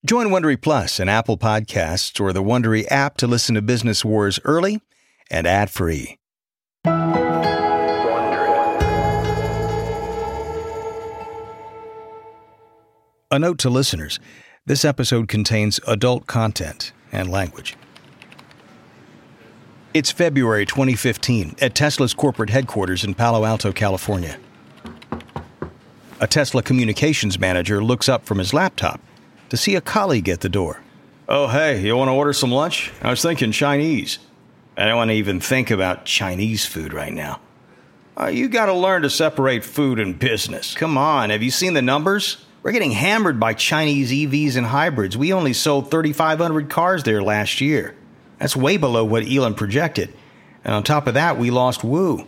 Join Wondery Plus and Apple Podcasts or the Wondery app to listen to Business Wars early and ad-free. A note to listeners, this episode contains adult content and language. It's February 2015 at Tesla's corporate headquarters in Palo Alto, California. A Tesla communications manager looks up from his laptop to see a colleague at the door. Oh, hey, you want to order some lunch? I was thinking Chinese. I don't want to even think about Chinese food right now. You got to learn to separate food and business. Come on, have you seen the numbers? We're getting hammered by Chinese EVs and hybrids. We only sold 3,500 cars there last year. That's way below what Elon projected. And on top of that, we lost Wu.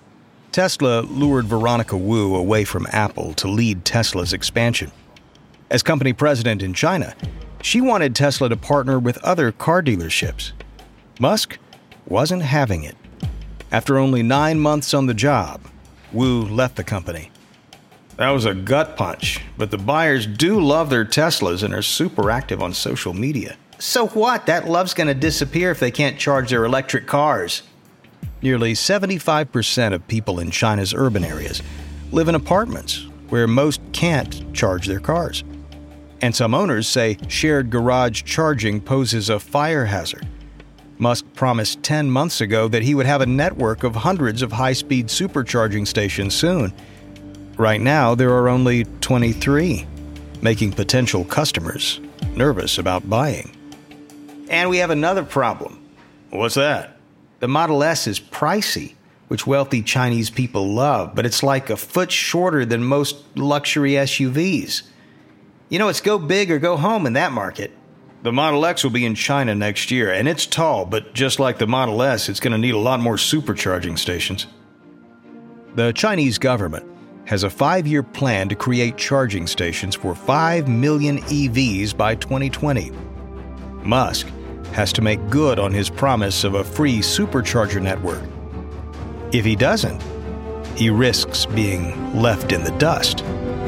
Tesla lured Veronica Wu away from Apple to lead Tesla's expansion. As company president in China, she wanted Tesla to partner with other car dealerships. Musk wasn't having it. After only 9 months on the job, Wu left the company. That was a gut punch, but the buyers do love their Teslas and are super active on social media. So what? That love's going to disappear if they can't charge their electric cars. Nearly 75% of people in China's urban areas live in apartments where most can't charge their cars. And some owners say shared garage charging poses a fire hazard. Musk promised 10 months ago that he would have a network of hundreds of high-speed supercharging stations soon. Right now, there are only 23, making potential customers nervous about buying. And we have another problem. What's that? The Model S is pricey, which wealthy Chinese people love, but it's like a foot shorter than most luxury SUVs. You know, it's go big or go home in that market. The Model X will be in China next year, and it's tall, but just like the Model S, it's going to need a lot more supercharging stations. The Chinese government has a 5-year plan to create charging stations for 5 million EVs by 2020. Musk has to make good on his promise of a free supercharger network. If he doesn't, he risks being left in the dust.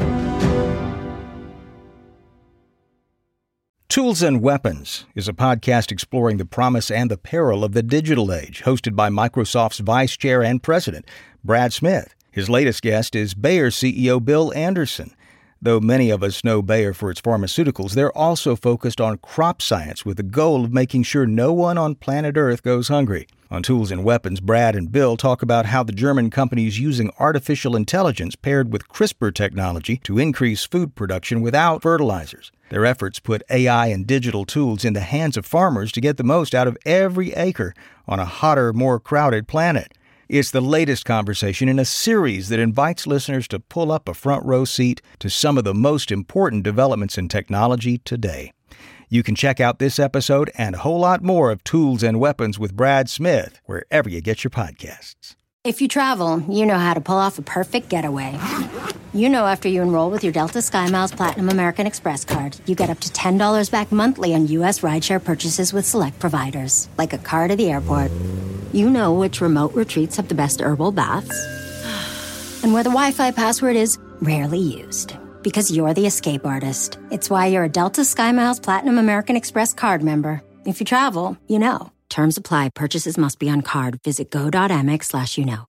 Tools and Weapons is a podcast exploring the promise and the peril of the digital age, hosted by Microsoft's Vice Chair and President, Brad Smith. His latest guest is Bayer CEO Bill Anderson. Though many of us know Bayer for its pharmaceuticals, they're also focused on crop science with the goal of making sure no one on planet Earth goes hungry. On Tools and Weapons, Brad and Bill talk about how the German company is using artificial intelligence paired with CRISPR technology to increase food production without fertilizers. Their efforts put AI and digital tools in the hands of farmers to get the most out of every acre on a hotter, more crowded planet. It's the latest conversation in a series that invites listeners to pull up a front row seat to some of the most important developments in technology today. You can check out this episode and a whole lot more of Tools and Weapons with Brad Smith wherever you get your podcasts. If you travel, you know how to pull off a perfect getaway. You know after you enroll with your Delta SkyMiles Platinum American Express card, you get up to $10 back monthly on U.S. rideshare purchases with select providers, like a car to the airport. You know which remote retreats have the best herbal baths, and where the Wi-Fi password is rarely used, because you're the escape artist. It's why you're a Delta SkyMiles Platinum American Express card member. If you travel, you know. Terms apply. Purchases must be on card. Visit go.amex/you-know.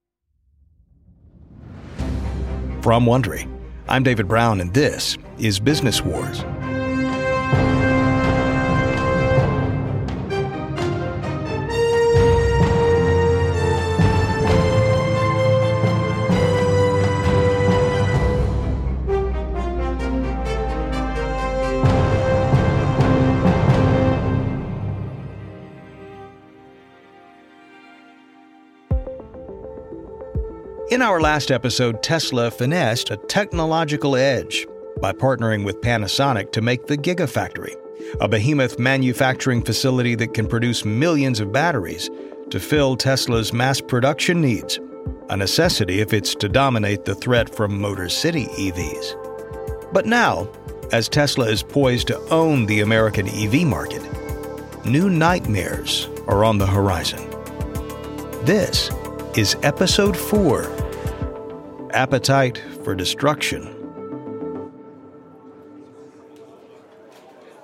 From Wondery, I'm David Brown, and this is Business Wars. In our last episode, Tesla finessed a technological edge by partnering with Panasonic to make the Gigafactory, a behemoth manufacturing facility that can produce millions of batteries to fill Tesla's mass production needs, a necessity if it's to dominate the threat from Motor City EVs. But now, as Tesla is poised to own the American EV market, new nightmares are on the horizon. This is Episode 4, Appetite for Destruction.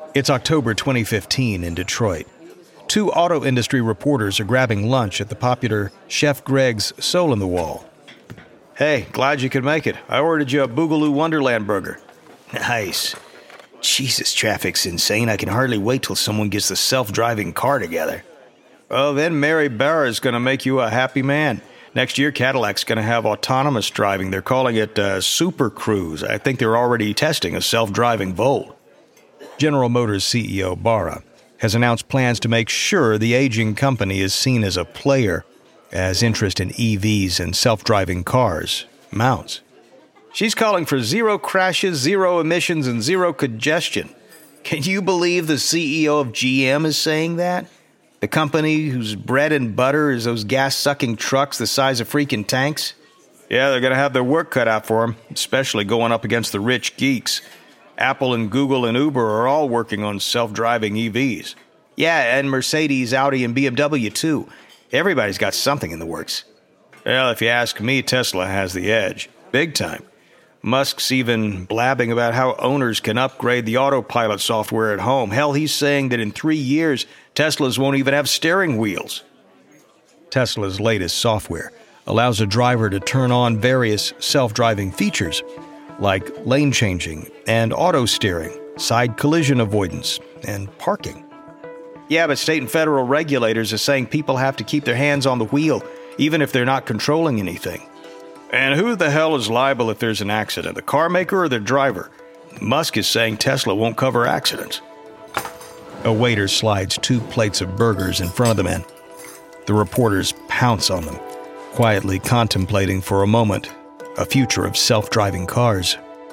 It's October 2015 in Detroit. Two auto industry reporters are grabbing lunch at the popular Chef Greg's Soul in the Wall. Hey, glad you could make it. I ordered you a Boogaloo Wonderland burger. Nice. Jesus, traffic's insane. I can hardly wait till someone gets the self-driving car together. Well, then Mary Barra is going to make you a happy man. Next year, Cadillac's going to have autonomous driving. They're calling it Super Cruise. I think they're already testing a self-driving Volt. General Motors CEO Barra has announced plans to make sure the aging company is seen as a player as interest in EVs and self-driving cars mounts. She's calling for zero crashes, zero emissions, and zero congestion. Can you believe the CEO of GM is saying that? The company whose bread and butter is those gas-sucking trucks the size of freaking tanks? Yeah, they're going to have their work cut out for them, especially going up against the rich geeks. Apple and Google and Uber are all working on self-driving EVs. Yeah, and Mercedes, Audi, and BMW, too. Everybody's got something in the works. Well, if you ask me, Tesla has the edge. Big time. Musk's even blabbing about how owners can upgrade the autopilot software at home. Hell, he's saying that in 3 years, Teslas won't even have steering wheels. Tesla's latest software allows a driver to turn on various self-driving features, like lane changing and auto steering, side collision avoidance, and parking. Yeah, but state and federal regulators are saying people have to keep their hands on the wheel, even if they're not controlling anything. And who the hell is liable if there's an accident, the car maker or the driver? Musk is saying Tesla won't cover accidents. A waiter slides 2 plates of burgers in front of the men. The reporters pounce on them, quietly contemplating for a moment a future of self-driving cars.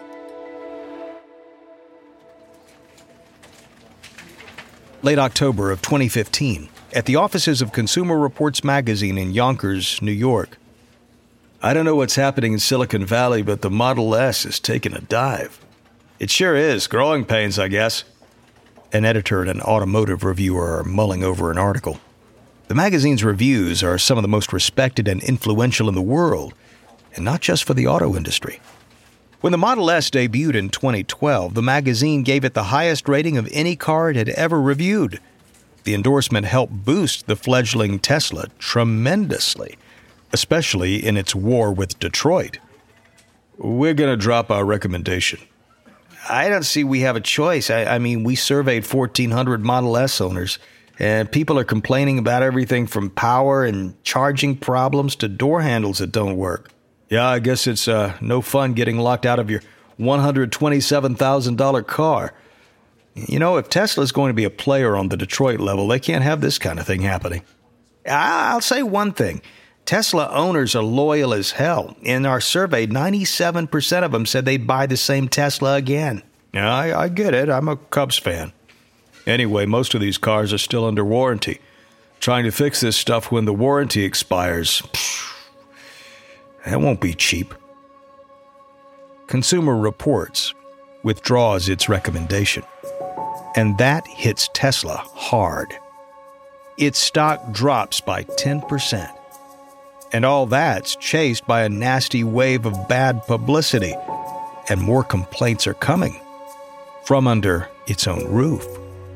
Late October of 2015, at the offices of Consumer Reports magazine in Yonkers, New York. I don't know what's happening in Silicon Valley, but the Model S is taking a dive. It sure is. Growing pains, I guess. An editor and an automotive reviewer are mulling over an article. The magazine's reviews are some of the most respected and influential in the world, and not just for the auto industry. When the Model S debuted in 2012, the magazine gave it the highest rating of any car it had ever reviewed. The endorsement helped boost the fledgling Tesla tremendously, especially in its war with Detroit. We're going to drop our recommendation. I don't see we have a choice. I mean, we surveyed 1,400 Model S owners, and people are complaining about everything from power and charging problems to door handles that don't work. Yeah, I guess it's no fun getting locked out of your $127,000 car. You know, if Tesla's going to be a player on the Detroit level, they can't have this kind of thing happening. I'll say one thing. Tesla owners are loyal as hell. In our survey, 97% of them said they'd buy the same Tesla again. Yeah, I get it. I'm a Cubs fan. Anyway, most of these cars are still under warranty. Trying to fix this stuff when the warranty expires, that won't be cheap. Consumer Reports withdraws its recommendation. And that hits Tesla hard. Its stock drops by 10%. And all that's chased by a nasty wave of bad publicity. And more complaints are coming from under its own roof.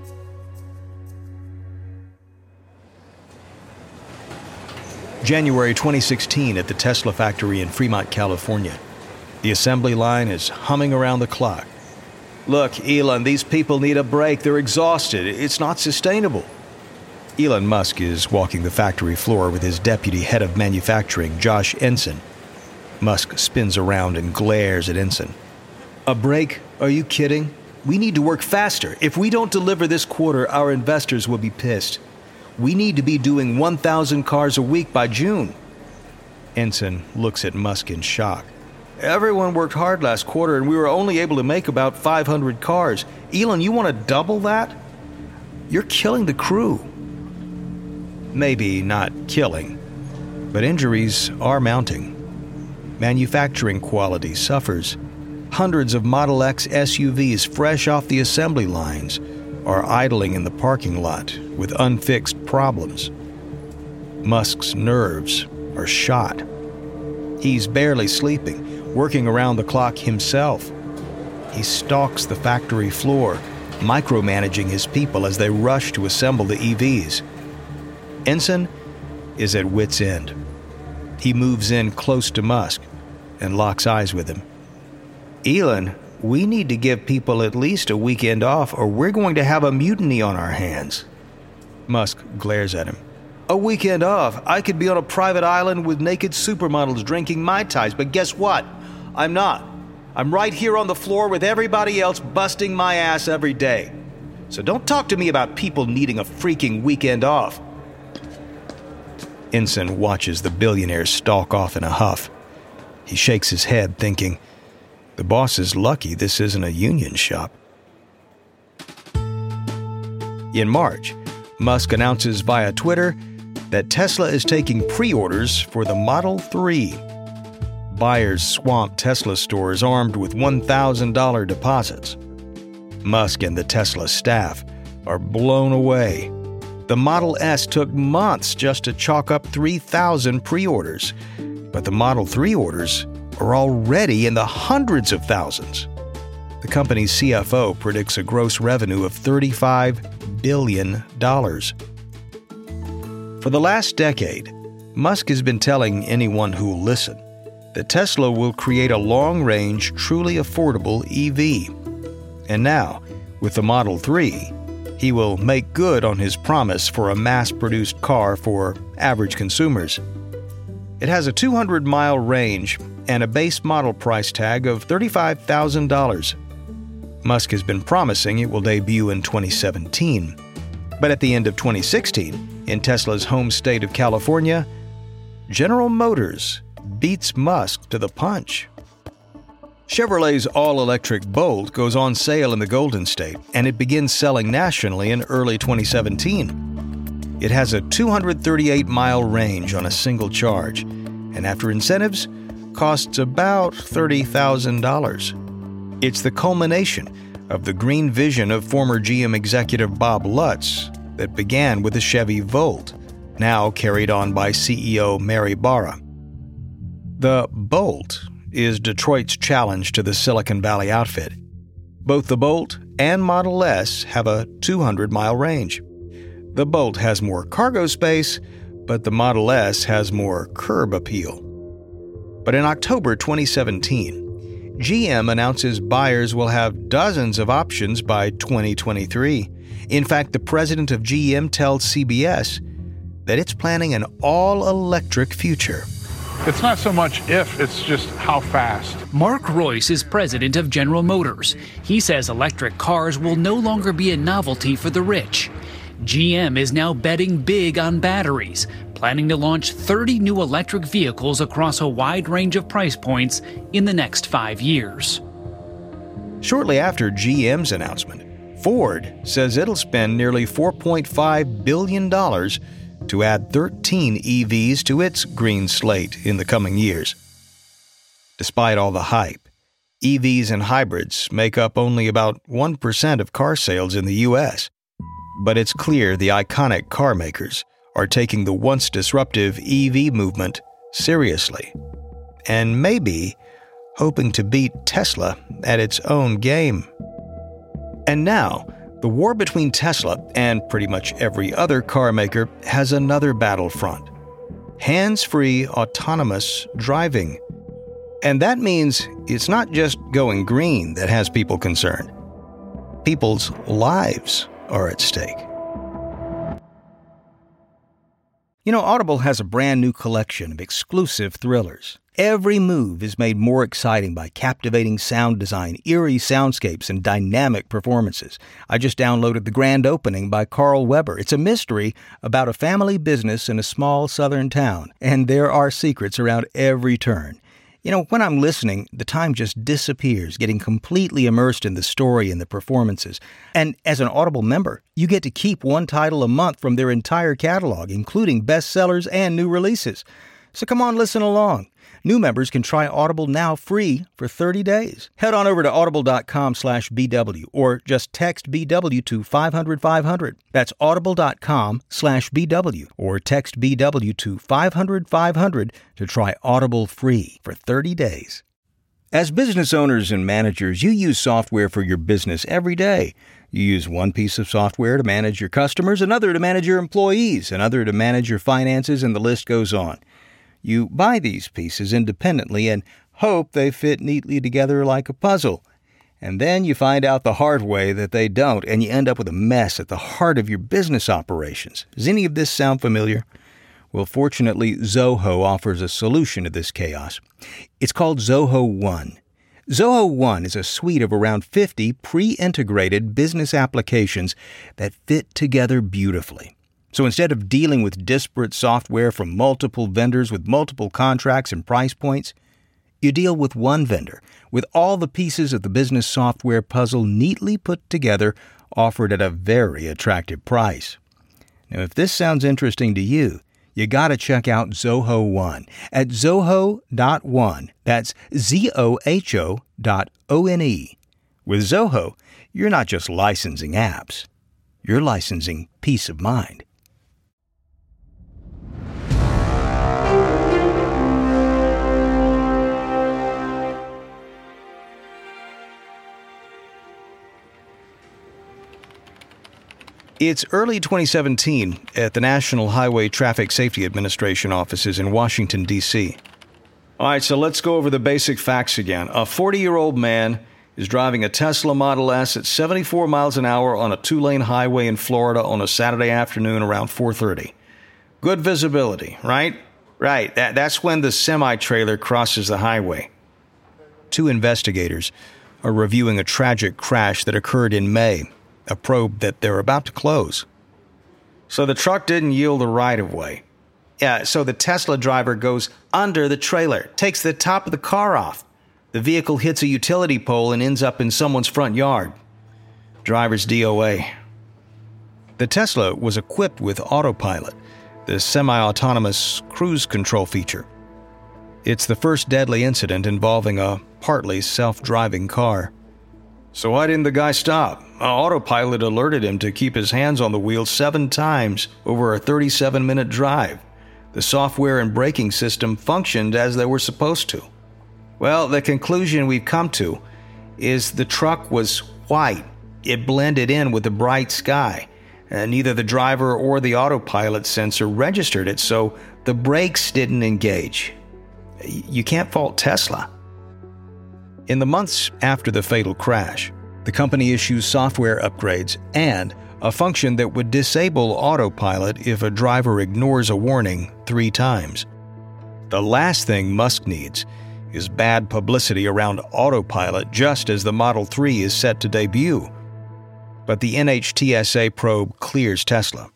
January 2016 at the Tesla factory in Fremont, California. The assembly line is humming around the clock. Look, Elon, these people need a break. They're exhausted. It's not sustainable. Elon Musk is walking the factory floor with his deputy head of manufacturing, Josh Ensign. Musk spins around and glares at Ensign. A break? Are you kidding? We need to work faster. If we don't deliver this quarter, our investors will be pissed. We need to be doing 1,000 cars a week by June. Ensign looks at Musk in shock. Everyone worked hard last quarter, and we were only able to make about 500 cars. Elon, you want to double that? You're killing the crew. Maybe not killing, but injuries are mounting. Manufacturing quality suffers. Hundreds of Model X SUVs fresh off the assembly lines are idling in the parking lot with unfixed problems. Musk's nerves are shot. He's barely sleeping, working around the clock himself. He stalks the factory floor, micromanaging his people as they rush to assemble the EVs. Ensign is at wit's end. He moves in close to Musk and locks eyes with him. Elon, we need to give people at least a weekend off or we're going to have a mutiny on our hands. Musk glares at him. A weekend off? I could be on a private island with naked supermodels drinking Mai Tais, but guess what? I'm not. I'm right here on the floor with everybody else busting my ass every day. So don't talk to me about people needing a freaking weekend off. Ensign watches the billionaire stalk off in a huff. He shakes his head, thinking, the boss is lucky this isn't a union shop. In March, Musk announces via Twitter that Tesla is taking pre-orders for the Model 3. Buyers swamp Tesla stores armed with $1,000 deposits. Musk and the Tesla staff are blown away. The Model S took months just to chalk up 3,000 pre-orders, but the Model 3 orders are already in the hundreds of thousands. The company's CFO predicts a gross revenue of $35 billion. For the last decade, Musk has been telling anyone who will listen that Tesla will create a long-range, truly affordable EV. And now, with the Model 3, he will make good on his promise for a mass-produced car for average consumers. It has a 200-mile range and a base model price tag of $35,000. Musk has been promising it will debut in 2017. But at the end of 2016, in Tesla's home state of California, General Motors beats Musk to the punch. Chevrolet's all-electric Bolt goes on sale in the Golden State, and it begins selling nationally in early 2017. It has a 238-mile range on a single charge, and after incentives, costs about $30,000. It's the culmination of the green vision of former GM executive Bob Lutz that began with the Chevy Volt, now carried on by CEO Mary Barra. The Bolt is Detroit's challenge to the Silicon Valley outfit. Both the Bolt and Model S have a 200-mile range. The Bolt has more cargo space, but the Model S has more curb appeal. But in October 2017, GM announces buyers will have dozens of options by 2023. In fact, the president of GM tells CBS that it's planning an all-electric future. It's not so much if, it's just how fast. Mark Royce is president of General Motors. He says electric cars will no longer be a novelty for the rich. GM is now betting big on batteries, planning to launch 30 new electric vehicles across a wide range of price points in the next 5 years. Shortly after GM's announcement, Ford says it'll spend nearly $4.5 billion to add 13 EVs to its green slate in the coming years. Despite all the hype, EVs and hybrids make up only about 1% of car sales in the U.S., but it's clear the iconic car makers are taking the once disruptive EV movement seriously, and maybe hoping to beat Tesla at its own game. And now, the war between Tesla and pretty much every other car maker has another battlefront: hands-free autonomous driving. And that means it's not just going green that has people concerned. People's lives are at stake. You know, Audible has a brand new collection of exclusive thrillers. Every move is made more exciting by captivating sound design, eerie soundscapes, and dynamic performances. I just downloaded The Grand Opening by Carl Weber. It's a mystery about a family business in a small southern town, and there are secrets around every turn. You know, when I'm listening, the time just disappears, getting completely immersed in the story and the performances. And as an Audible member, you get to keep one title a month from their entire catalog, including bestsellers and new releases. So come on, listen along. New members can try Audible now free for 30 days. Head on over to audible.com/BW or just text BW to 500-500. That's audible.com/BW or text BW to 500-500 to try Audible free for 30 days. As business owners and managers, you use software for your business every day. You use one piece of software to manage your customers, another to manage your employees, another to manage your finances, and the list goes on. You buy these pieces independently and hope they fit neatly together like a puzzle. And then you find out the hard way that they don't, and you end up with a mess at the heart of your business operations. Does any of this sound familiar? Well, fortunately, Zoho offers a solution to this chaos. It's called Zoho One. Zoho One is a suite of around 50 pre-integrated business applications that fit together beautifully. So instead of dealing with disparate software from multiple vendors with multiple contracts and price points, you deal with one vendor, with all the pieces of the business software puzzle neatly put together, offered at a very attractive price. Now, if this sounds interesting to you, you got to check out Zoho One at zoho.one. That's zoho.one. With Zoho, you're not just licensing apps, you're licensing peace of mind. It's early 2017 at the National Highway Traffic Safety Administration offices in Washington, D.C. All right, so let's go over the basic facts again. A 40-year-old man is driving a Tesla Model S at 74 miles an hour on a 2-lane highway in Florida on a Saturday afternoon around 4:30. Good visibility, right? Right, that's when the semi-trailer crosses the highway. Two investigators are reviewing a tragic crash that occurred in May, a probe that they're about to close. So the truck didn't yield the right-of-way. Yeah, so the Tesla driver goes under the trailer, takes the top of the car off. The vehicle hits a utility pole and ends up in someone's front yard. Driver's DOA. The Tesla was equipped with autopilot, the semi-autonomous cruise control feature. It's the first deadly incident involving a partly self-driving car. So why didn't the guy stop? Autopilot alerted him to keep his hands on the wheel 7 times over a 37-minute drive. The software and braking system functioned as they were supposed to. Well, the conclusion we've come to is the truck was white. It blended in with the bright sky. Neither the driver or the autopilot sensor registered it, so the brakes didn't engage. You can't fault Tesla. In the months after the fatal crash, the company issues software upgrades and a function that would disable autopilot if a driver ignores a warning 3 times. The last thing Musk needs is bad publicity around autopilot just as the Model 3 is set to debut. But the NHTSA probe clears Tesla.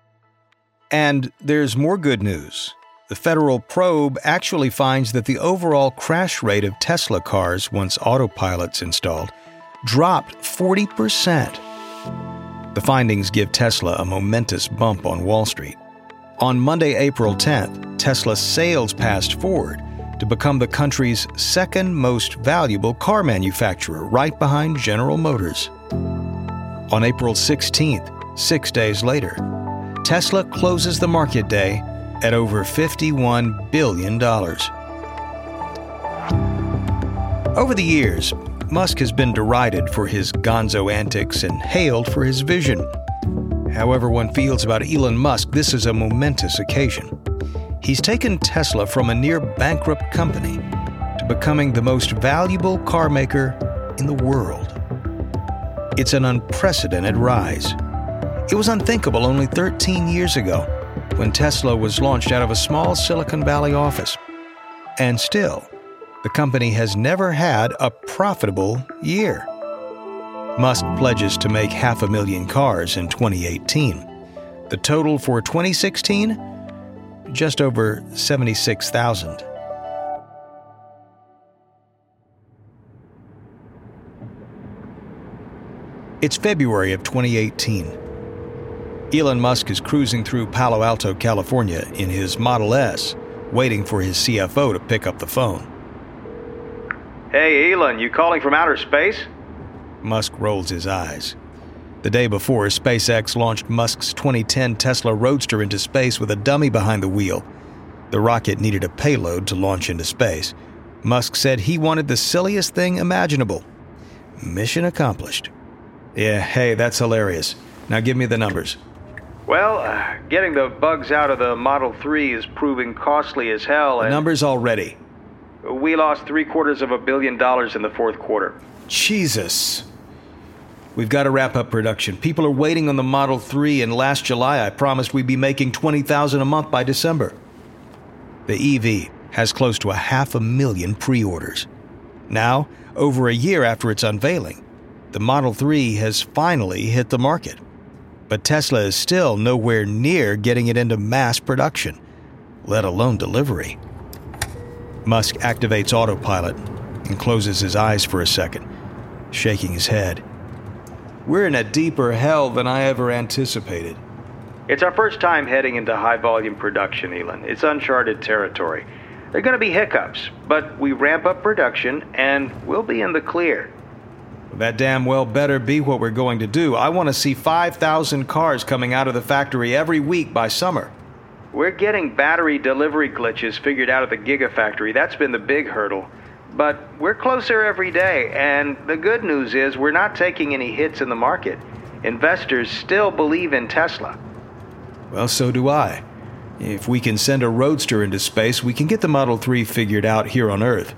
And there's more good news. The federal probe actually finds that the overall crash rate of Tesla cars once autopilot's installed dropped 40%. The findings give Tesla a momentous bump on Wall Street. On Monday, April 10th, Tesla's sales passed Ford to become the country's second most valuable car manufacturer, right behind General Motors. On April 16th, 6 days later, Tesla closes the market day at over $51 billion. Over the years, Musk has been derided for his gonzo antics and hailed for his vision. However one feels about Elon Musk, this is a momentous occasion. He's taken Tesla from a near-bankrupt company to becoming the most valuable car maker in the world. It's an unprecedented rise. It was unthinkable only 13 years ago when Tesla was launched out of a small Silicon Valley office. And still, the company has never had a profitable year. Musk pledges to make 500,000 cars in 2018. The total for 2016? Just over 76,000. It's February of 2018. Elon Musk is cruising through Palo Alto, California in his Model S, waiting for his CFO to pick up the phone. Hey, Elon, you calling from outer space? Musk rolls his eyes. The day before, SpaceX launched Musk's 2010 Tesla Roadster into space with a dummy behind the wheel. The rocket needed a payload to launch into space. Musk said he wanted the silliest thing imaginable. Mission accomplished. Yeah, hey, that's hilarious. Now give me the numbers. Well, getting the bugs out of the Model 3 is proving costly as hell, and Numbers already. we lost $750 million in the fourth quarter. Jesus. We've got to wrap up production. People are waiting on the Model 3, and last July I promised we'd be making 20,000 a month by December. The EV has close to 500,000 pre-orders. Now, over a year after its unveiling, the Model 3 has finally hit the market. But Tesla is still nowhere near getting it into mass production, let alone delivery. Musk activates autopilot and closes his eyes for a second, shaking his head. We're in a deeper hell than I ever anticipated. It's our first time heading into high-volume production, Elon. It's uncharted territory. There are going to be hiccups, but we ramp up production and we'll be in the clear. That damn well better be what we're going to do. I want to see 5,000 cars coming out of the factory every week by summer. We're getting battery delivery glitches figured out at the Gigafactory. That's been the big hurdle. But we're closer every day, and the good news is we're not taking any hits in the market. Investors still believe in Tesla. Well, so do I. If we can send a roadster into space, we can get the Model 3 figured out here on Earth.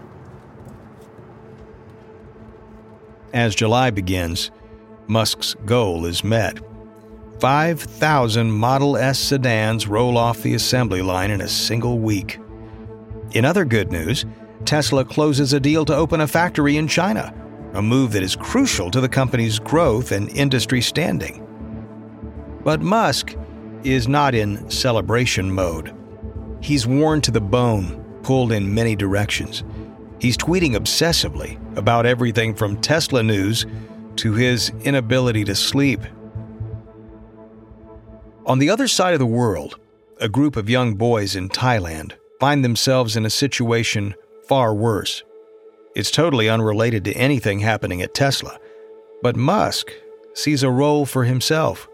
As July begins, Musk's goal is met. 5,000 Model S sedans roll off the assembly line in a single week. In other good news, Tesla closes a deal to open a factory in China, a move that is crucial to the company's growth and industry standing. But Musk is not in celebration mode. He's worn to the bone, pulled in many directions. He's tweeting obsessively about everything from Tesla news to his inability to sleep. On the other side of the world, a group of young boys in Thailand find themselves in a situation far worse. It's totally unrelated to anything happening at Tesla, but Musk sees a role for himself.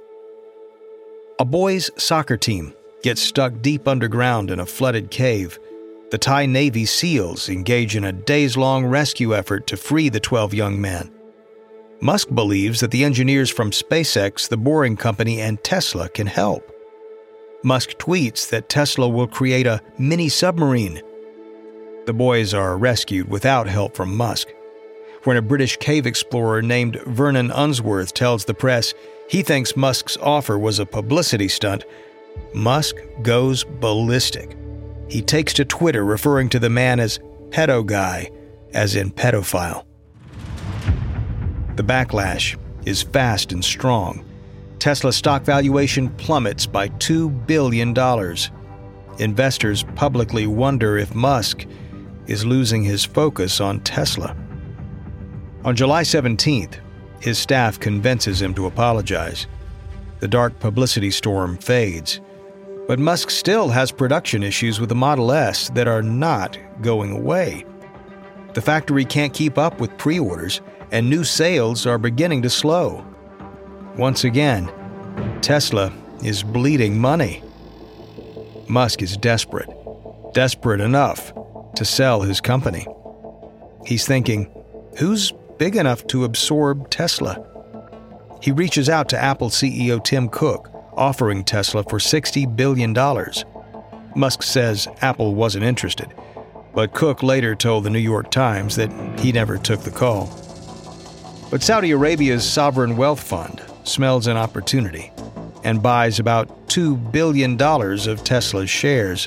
A boys' soccer team gets stuck deep underground in a flooded cave. The Thai Navy SEALs engage in a days-long rescue effort to free the 12 young men. Musk believes that the engineers from SpaceX, the Boring Company, and Tesla can help. Musk tweets that Tesla will create a mini-submarine. The boys are rescued without help from Musk. When a British cave explorer named Vernon Unsworth tells the press he thinks Musk's offer was a publicity stunt, Musk goes ballistic. He takes to Twitter referring to the man as pedo guy, as in pedophile. The backlash is fast and strong. Tesla's stock valuation plummets by $2 billion. Investors publicly wonder if Musk is losing his focus on Tesla. On July 17th, his staff convinces him to apologize. The dark publicity storm fades. But Musk still has production issues with the Model S that are not going away. The factory can't keep up with pre-orders, and new sales are beginning to slow. Once again, Tesla is bleeding money. Musk is desperate enough to sell his company. He's thinking, who's big enough to absorb Tesla? He reaches out to Apple CEO Tim Cook, offering Tesla for $60 billion. Musk says Apple wasn't interested, but Cook later told the New York Times that he never took the call. But Saudi Arabia's sovereign wealth fund smells an opportunity and buys about $2 billion of Tesla's shares.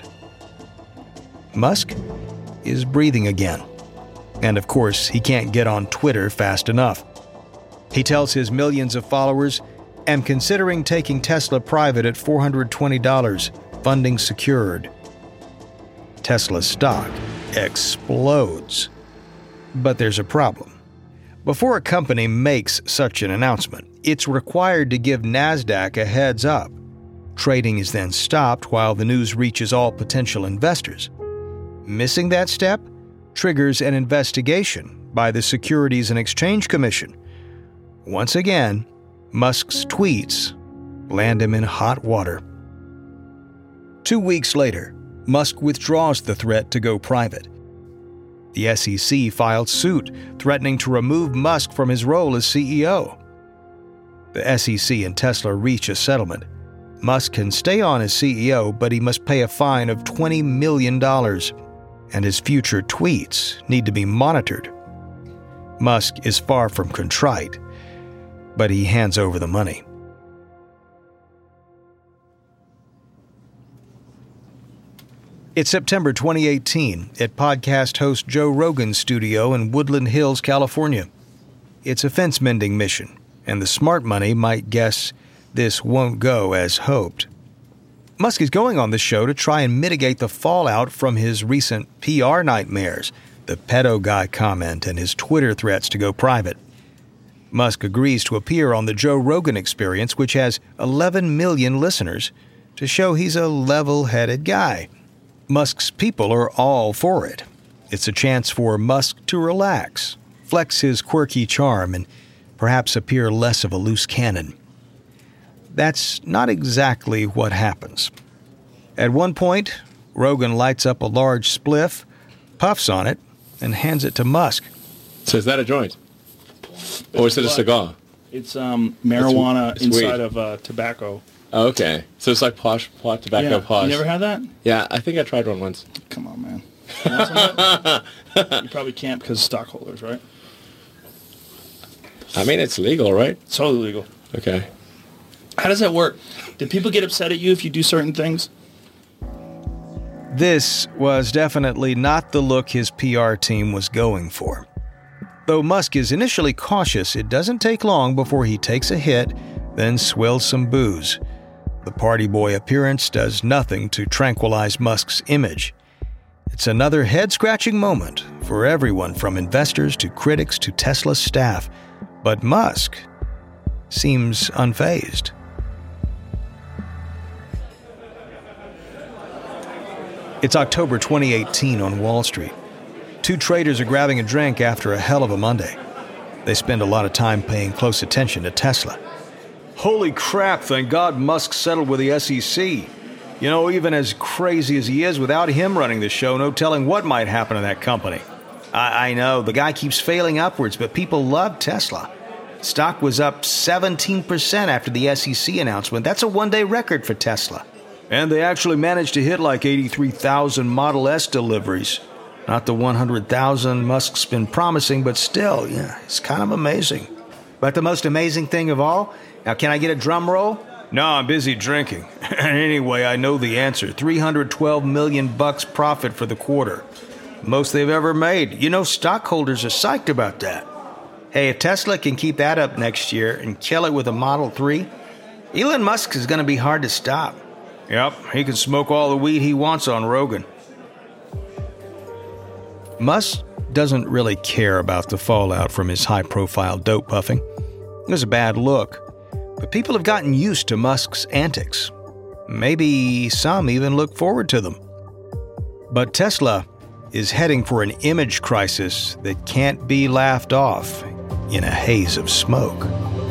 Musk is breathing again. And of course, he can't get on Twitter fast enough. He tells his millions of followers, "Am considering taking Tesla private at $420, funding secured." Tesla's stock explodes. But there's a problem. Before a company makes such an announcement, it's required to give NASDAQ a heads up. Trading is then stopped while the news reaches all potential investors. Missing that step triggers an investigation by the Securities and Exchange Commission. Once again, Musk's tweets land him in hot water. 2 weeks later, Musk withdraws the threat to go private. The SEC filed suit, threatening to remove Musk from his role as CEO. The SEC and Tesla reach a settlement. Musk can stay on as CEO, but he must pay a fine of $20 million, and his future tweets need to be monitored. Musk is far from contrite, but he hands over the money. It's September 2018 at podcast host Joe Rogan's studio in Woodland Hills, California. It's a fence-mending mission, and the smart money might guess this won't go as hoped. Musk is going on the show to try and mitigate the fallout from his recent PR nightmares, the pedo guy comment and his Twitter threats to go private. Musk agrees to appear on the Joe Rogan Experience, which has 11 million listeners, to show he's a level-headed guy. Musk's people are all for it. It's a chance for Musk to relax, flex his quirky charm, and perhaps appear less of a loose cannon. That's not exactly what happens. At one point, Rogan lights up a large spliff, puffs on it, and hands it to Musk. So is that a joint? Or is it a cigar? It's marijuana it's inside weed. of tobacco. Oh, okay. So it's like posh tobacco Yeah. posh. You never had that? Yeah, I think I tried one once. Come on, man. You want some of that? You probably can't because stockholders, right? I mean, it's legal, right? It's totally legal. Okay. How does that work? Do people get upset at you if you do certain things? This was definitely not the look his PR team was going for. Though Musk is initially cautious, it doesn't take long before he takes a hit, then swills some booze. The party boy appearance does nothing to tranquilize Musk's image. It's another head-scratching moment for everyone from investors to critics to Tesla staff. But Musk seems unfazed. It's October 2018 on Wall Street. Two traders are grabbing a drink after a hell of a Monday. They spend a lot of time paying close attention to Tesla. Holy crap, thank God Musk settled with the SEC. You know, even as crazy as he is, without him running the show, no telling what might happen to that company. I know, the guy keeps failing upwards, but people love Tesla. Stock was up 17% after the SEC announcement. That's a one-day record for Tesla. And they actually managed to hit like 83,000 Model S deliveries. Not the 100,000 Musk's been promising, but still, yeah, it's kind of amazing. But the most amazing thing of all, now can I get a drum roll? No, I'm busy drinking. Anyway, I know the answer. $312 million profit for the quarter. Most they've ever made. You know, stockholders are psyched about that. Hey, if Tesla can keep that up next year and kill it with a Model 3, Elon Musk is going to be hard to stop. Yep, he can smoke all the weed he wants on Rogan. Musk doesn't really care about the fallout from his high-profile dope puffing. It was a bad look, but people have gotten used to Musk's antics. Maybe some even look forward to them. But Tesla is heading for an image crisis that can't be laughed off in a haze of smoke.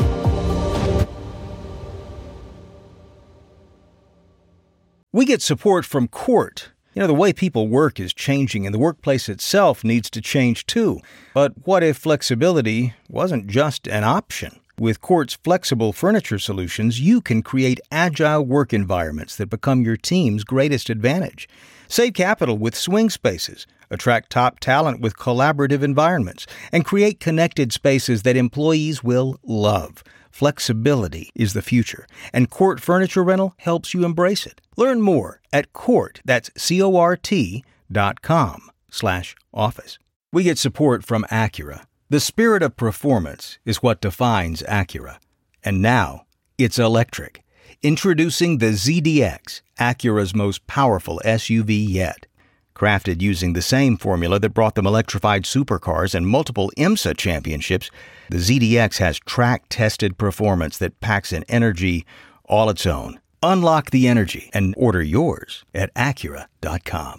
We get support from Court. You know, the way people work is changing, and the workplace itself needs to change too. But what if flexibility wasn't just an option? With Court's flexible furniture solutions, you can create agile work environments that become your team's greatest advantage. Save capital with swing spaces, attract top talent with collaborative environments, and create connected spaces that employees will love. Flexibility is the future, and Court Furniture Rental helps you embrace it. Learn more at Court, that's CORT.com/office. We get support from Acura. The spirit of performance is what defines Acura. And now, it's electric. Introducing the ZDX, Acura's most powerful SUV yet. Crafted using the same formula that brought them electrified supercars and multiple IMSA championships, the ZDX has track-tested performance that packs an energy all its own. Unlock the energy and order yours at Acura.com.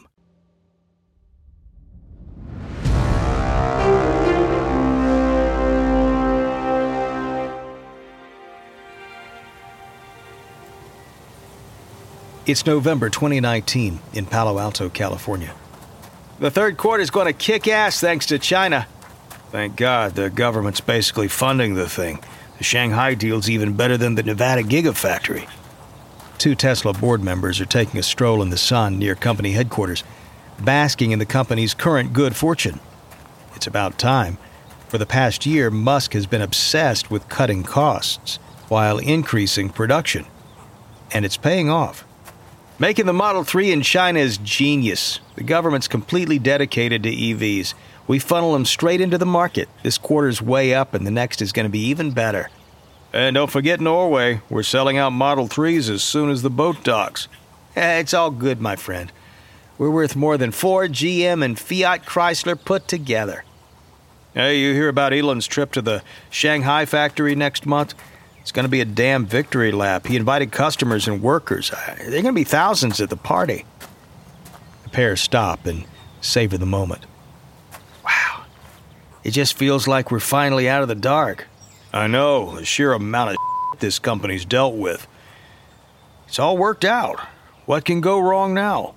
It's November 2019 in Palo Alto, California. The third quarter is going to kick ass thanks to China. Thank God the government's basically funding the thing. The Shanghai deal's even better than the Nevada Gigafactory. 2 Tesla board members are taking a stroll in the sun near company headquarters, basking in the company's current good fortune. It's about time. For the past year, Musk has been obsessed with cutting costs while increasing production. And it's paying off. Making the Model 3 in China is genius. The government's completely dedicated to EVs. We funnel them straight into the market. This quarter's way up and the next is going to be even better. And don't forget Norway. We're selling out Model 3s as soon as the boat docks. It's all good, my friend. We're worth more than Ford, GM, and Fiat Chrysler put together. Hey, you hear about Elon's trip to the Shanghai factory next month? It's going to be a damn victory lap. He invited customers and workers. There are going to be thousands at the party. The pair stop and savor the moment. Wow. It just feels like we're finally out of the dark. I know, the sheer amount of this company's dealt with. It's all worked out. What can go wrong now?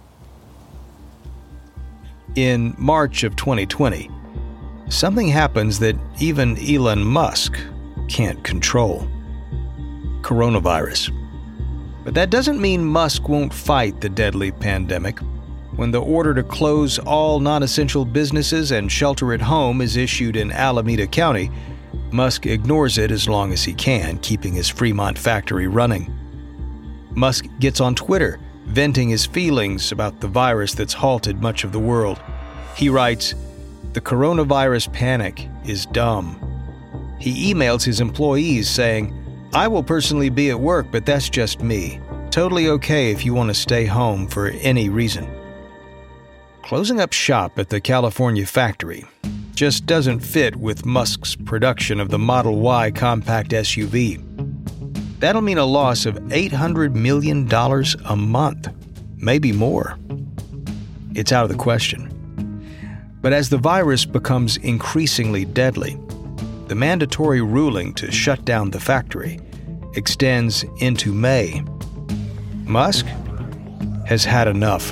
In March of 2020, something happens that even Elon Musk can't control. Coronavirus. But that doesn't mean Musk won't fight the deadly pandemic. When the order to close all non-essential businesses and shelter at home is issued in Alameda County, Musk ignores it as long as he can, keeping his Fremont factory running. Musk gets on Twitter, venting his feelings about the virus that's halted much of the world. He writes, "The coronavirus panic is dumb." He emails his employees saying, "I will personally be at work, but that's just me. Totally okay if you want to stay home for any reason." Closing up shop at the California factory just doesn't fit with Musk's production of the Model Y compact SUV. That'll mean a loss of $800 million a month, maybe more. It's out of the question. But as the virus becomes increasingly deadly, the mandatory ruling to shut down the factory extends into May. Musk has had enough.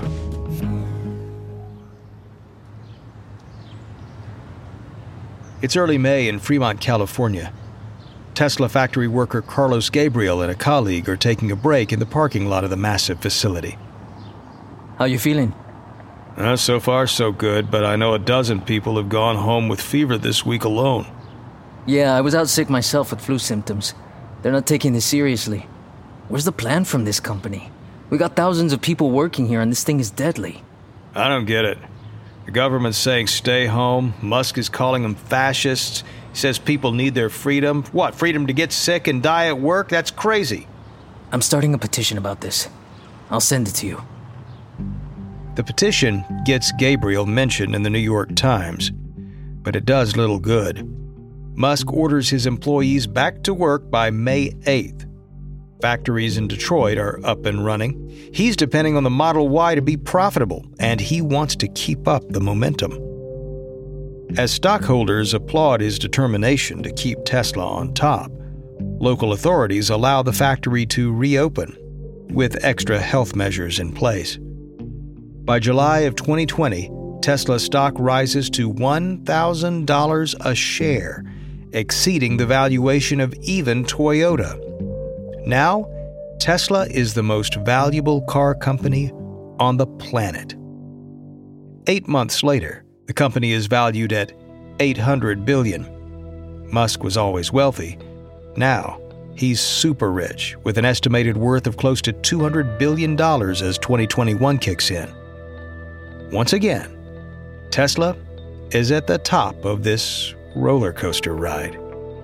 It's early May in Fremont, California. Tesla factory worker Carlos Gabriel and a colleague are taking a break in the parking lot of the massive facility. How you feeling? So far so good, but I know a dozen people have gone home with fever this week alone. Yeah, I was out sick myself with flu symptoms. They're not taking this seriously. Where's the plan from this company? We got thousands of people working here and this thing is deadly. I don't get it. The government's saying stay home. Musk is calling them fascists. He says people need their freedom. What, freedom to get sick and die at work? That's crazy. I'm starting a petition about this. I'll send it to you. The petition gets Gabriel mentioned in the New York Times, but it does little good. Musk orders his employees back to work by May 8th. Factories in Detroit are up and running. He's depending on the Model Y to be profitable, and he wants to keep up the momentum. As stockholders applaud his determination to keep Tesla on top, local authorities allow the factory to reopen, with extra health measures in place. By July of 2020, Tesla stock rises to $1,000 a share, exceeding the valuation of even Toyota. Now, Tesla is the most valuable car company on the planet. 8 months later, the company is valued at $800 billion. Musk was always wealthy. Now, he's super rich, with an estimated worth of close to $200 billion as 2021 kicks in. Once again, Tesla is at the top of this roller coaster ride.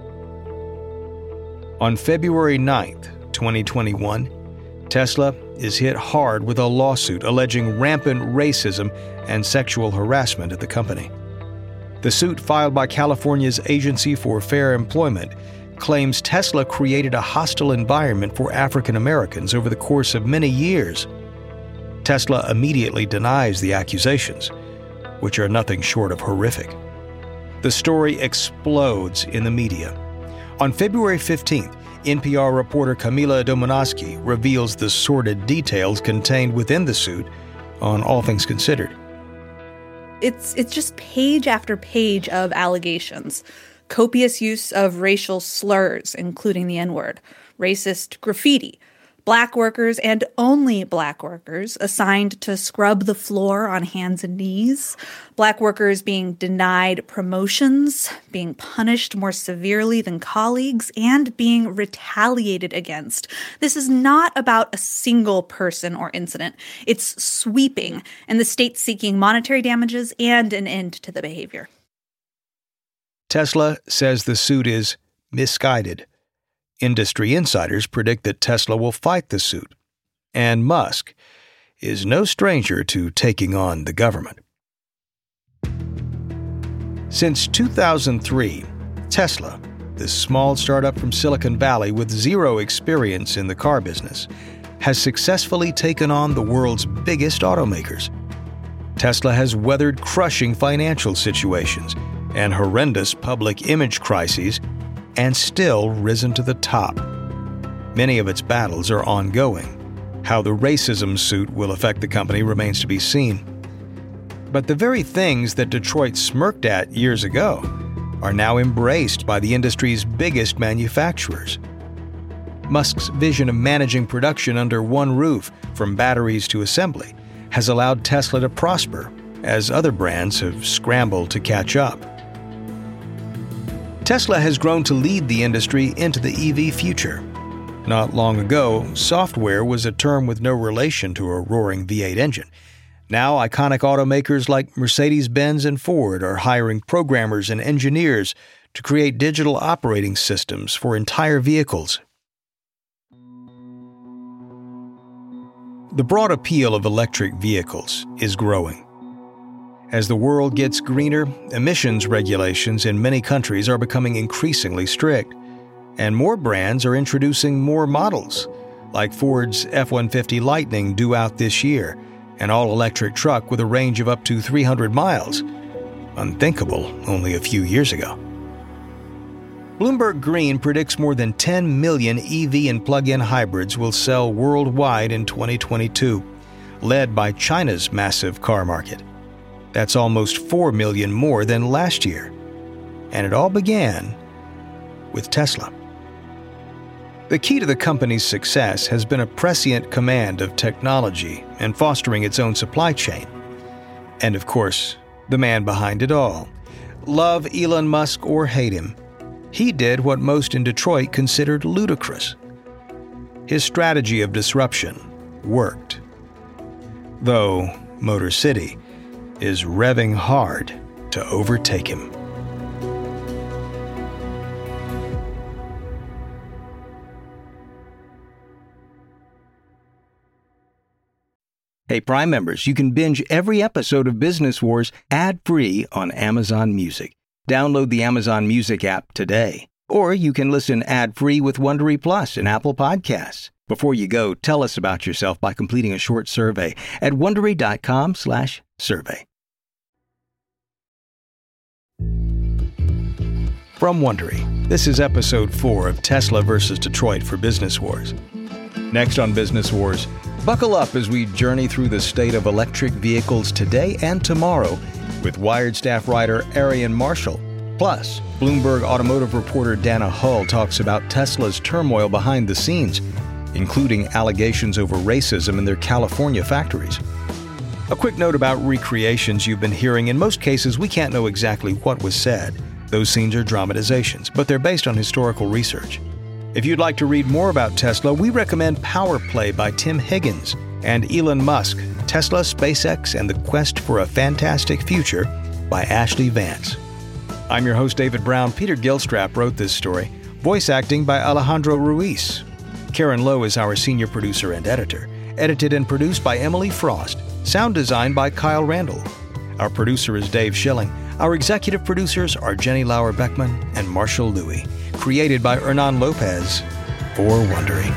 On February 9th, 2021, Tesla is hit hard with a lawsuit alleging rampant racism and sexual harassment at the company. The suit, filed by California's Agency for Fair Employment, claims Tesla created a hostile environment for African Americans over the course of many years. Tesla immediately denies the accusations, which are nothing short of horrific. The story explodes in the media. On February 15th, NPR reporter Camila Domonoske reveals the sordid details contained within the suit on All Things Considered. it's just page after page of allegations. Copious use of racial slurs, including the N-word, racist graffiti, Black workers and only Black workers assigned to scrub the floor on hands and knees, Black workers being denied promotions, being punished more severely than colleagues, and being retaliated against. This is not about a single person or incident. It's sweeping, and the state's seeking monetary damages and an end to the behavior. Tesla says the suit is misguided. Industry insiders predict that Tesla will fight the suit, and Musk is no stranger to taking on the government. Since 2003, Tesla, this small startup from Silicon Valley with zero experience in the car business, has successfully taken on the world's biggest automakers. Tesla has weathered crushing financial situations and horrendous public image crises and still risen to the top. Many of its battles are ongoing. How the racism suit will affect the company remains to be seen. But the very things that Detroit smirked at years ago are now embraced by the industry's biggest manufacturers. Musk's vision of managing production under one roof, from batteries to assembly, has allowed Tesla to prosper, as other brands have scrambled to catch up. Tesla has grown to lead the industry into the EV future. Not long ago, software was a term with no relation to a roaring V8 engine. Now, iconic automakers like Mercedes-Benz and Ford are hiring programmers and engineers to create digital operating systems for entire vehicles. The broad appeal of electric vehicles is growing. As the world gets greener, emissions regulations in many countries are becoming increasingly strict, and more brands are introducing more models, like Ford's F-150 Lightning due out this year, an all-electric truck with a range of up to 300 miles. Unthinkable only a few years ago. Bloomberg Green predicts more than 10 million EV and plug-in hybrids will sell worldwide in 2022, led by China's massive car market. That's almost 4 million more than last year. And it all began with Tesla. The key to the company's success has been a prescient command of technology and fostering its own supply chain. And of course, the man behind it all. Love Elon Musk or hate him, he did what most in Detroit considered ludicrous. His strategy of disruption worked. Though Motor City is revving hard to overtake him. Hey, Prime members, you can binge every episode of Business Wars ad-free on Amazon Music. Download the Amazon Music app today. Or you can listen ad-free with Wondery Plus and Apple Podcasts. Before you go, tell us about yourself by completing a short survey at Wondery.com/survey. From Wondery, this is episode 4 of Tesla vs. Detroit for Business Wars. Next on Business Wars, buckle up as we journey through the state of electric vehicles today and tomorrow with Wired staff writer Arian Marshall. Plus, Bloomberg automotive reporter Dana Hull talks about Tesla's turmoil behind the scenes, including allegations over racism in their California factories. A quick note about recreations you've been hearing. In most cases, we can't know exactly what was said. Those scenes are dramatizations, but they're based on historical research. If you'd like to read more about Tesla, we recommend Power Play by Tim Higgins and Elon Musk, Tesla, SpaceX, and the Quest for a Fantastic Future by Ashley Vance. I'm your host, David Brown. Peter Gilstrap wrote this story. Voice acting by Alejandro Ruiz. Karen Lowe is our senior producer and editor. Edited and produced by Emily Frost. Sound design by Kyle Randall. Our producer is Dave Schilling. Our executive producers are Jenny Lauer-Beckman and Marshall Louie. Created by Hernan Lopez for Wondery.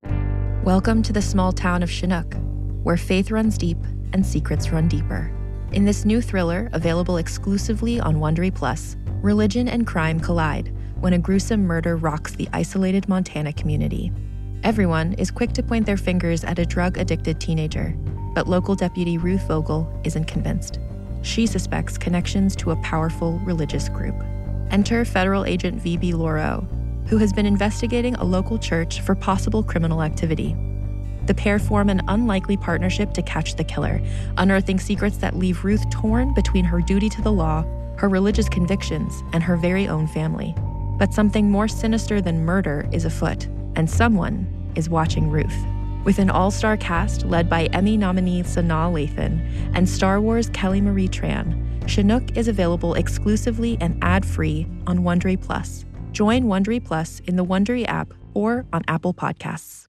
Welcome to the small town of Chinook, where faith runs deep and secrets run deeper. In this new thriller, available exclusively on Wondery Plus, religion and crime collide when a gruesome murder rocks the isolated Montana community. Everyone is quick to point their fingers at a drug-addicted teenager, but local deputy Ruth Vogel isn't convinced. She suspects connections to a powerful religious group. Enter federal agent V.B. Laureau, who has been investigating a local church for possible criminal activity. The pair form an unlikely partnership to catch the killer, unearthing secrets that leave Ruth torn between her duty to the law, her religious convictions, and her very own family. But something more sinister than murder is afoot, and someone is watching Ruth. With an all-star cast led by Emmy nominee Sanaa Lathan and Star Wars Kelly Marie Tran, Chinook is available exclusively and ad-free on Wondery Plus. Join Wondery Plus in the Wondery app or on Apple Podcasts.